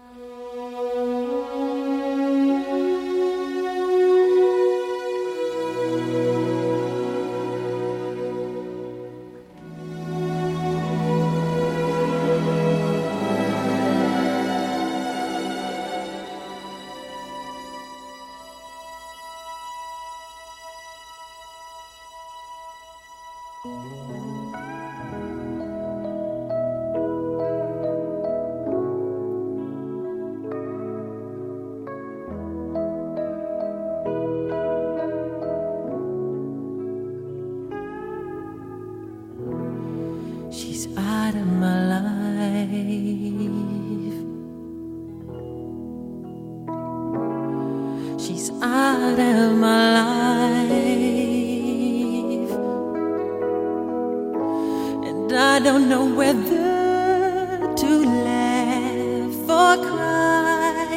She's out of my life. She's out of my life, and I don't know whether to laugh or cry.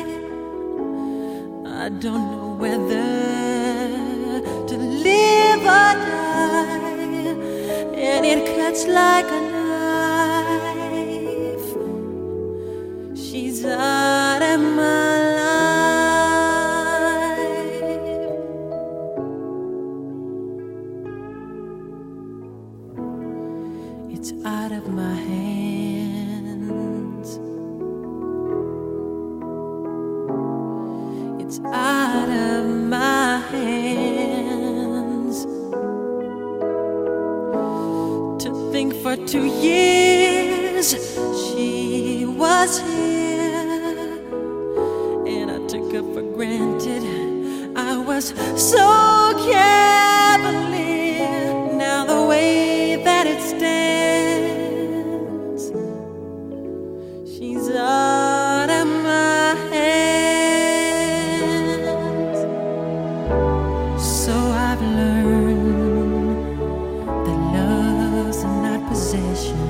I don't know whether to live or die, and it cuts like a knife. She's out of my life. It's out of my hands. It's out of my hands. To think for 2 years she was here, and I took her for granted. I was so cavalier. Now the way that it stands, she's out of my hands. So I've learned that love's not possession,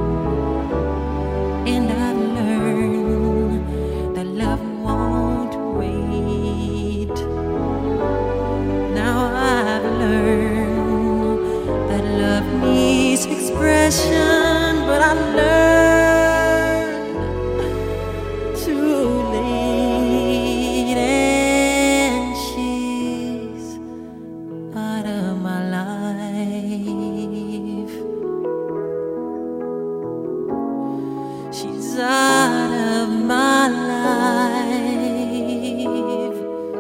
and I've learned that love won't wait. Now I've learned that love needs expression, but I learned too late, and she's out of my life. She's out of my life.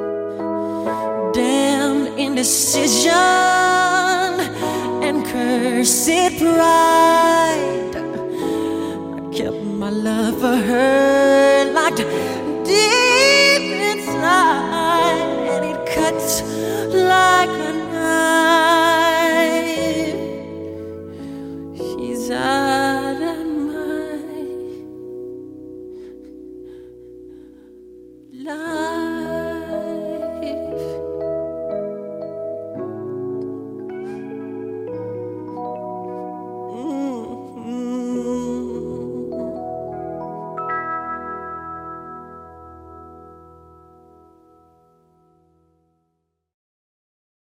Damn indecision and cursed pride. I kept my love for her locked deep inside, and it cuts